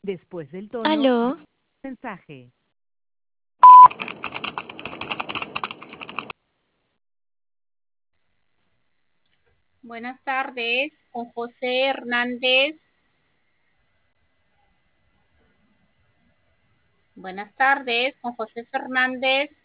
Después del tono, Aló, mensaje. Buenas tardes, con José Hernández. Buenas tardes, con José Fernández.